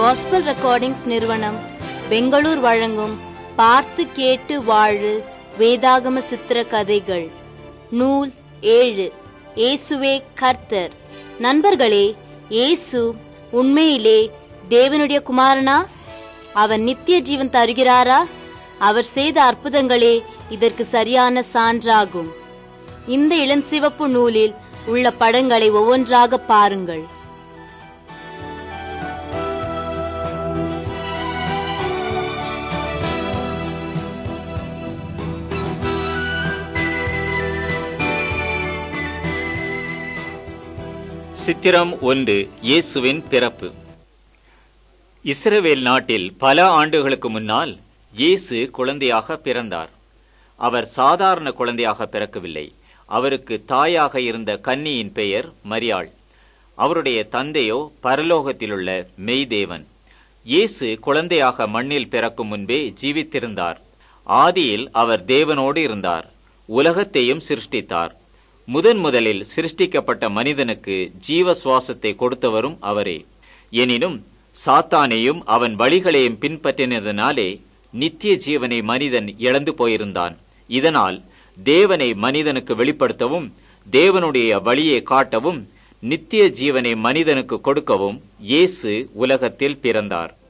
Gospel recordings நிறுவனம் பெங்களூர் வழங்கும் பார்த்து கேட்டு வாழு வேதாகம சித்திர கதைகள் நூல் 7 இயேசுவே கர்த்தர். நண்பர்களே, இயேசு உண்மையிலே தேவனுடைய குமாரனா? அவர் நித்திய ஜீவன் தருகிறாரா? அவர் செய்த அற்புதங்களே இதற்கு சரியான சான்றாகும். இந்த இளஞ்சிவப்பு நூலில் உள்ள படங்களை ஒவ்வொன்றாக பாருங்கள். சித்திரம் 1. இயேசுவின் பிறப்பு. இஸ்ரவேல் நாட்டில் பல ஆண்டுகளுக்கு முன்னால் இயேசு குழந்தையாக பிறந்தார். அவர் சாதாரண குழந்தையாக பிறக்கவில்லை. அவருக்கு தாயாக இருந்த கன்னியின் பெயர் மரியாள். அவருடைய தந்தையோ பரலோகத்திலுள்ள மெய்தேவன். இயேசு குழந்தையாக மண்ணில் பிறக்கும் முன்பே ஜீவித்திருந்தார். ஆதியில் அவர் தேவனோடு இருந்தார். உலகத்தையும் சிருஷ்டித்தார். முதலில் சிருஷ்டிக்கப்பட்ட மனிதனுக்கு ஜீவ சுவாசத்தை கொடுத்தவரும் அவரே. எனினும் சாத்தானையும் அவன் வழிகளையும் பின்பற்றினதினாலே நித்திய ஜீவனை மனிதன் இழந்து போயிருந்தான். இதனால் தேவனை மனிதனுக்கு வெளிப்படுத்தவும், தேவனுடைய வழியை காட்டவும், நித்திய ஜீவனை மனிதனுக்கு கொடுக்கவும் இயேசு உலகத்தில் பிறந்தார்.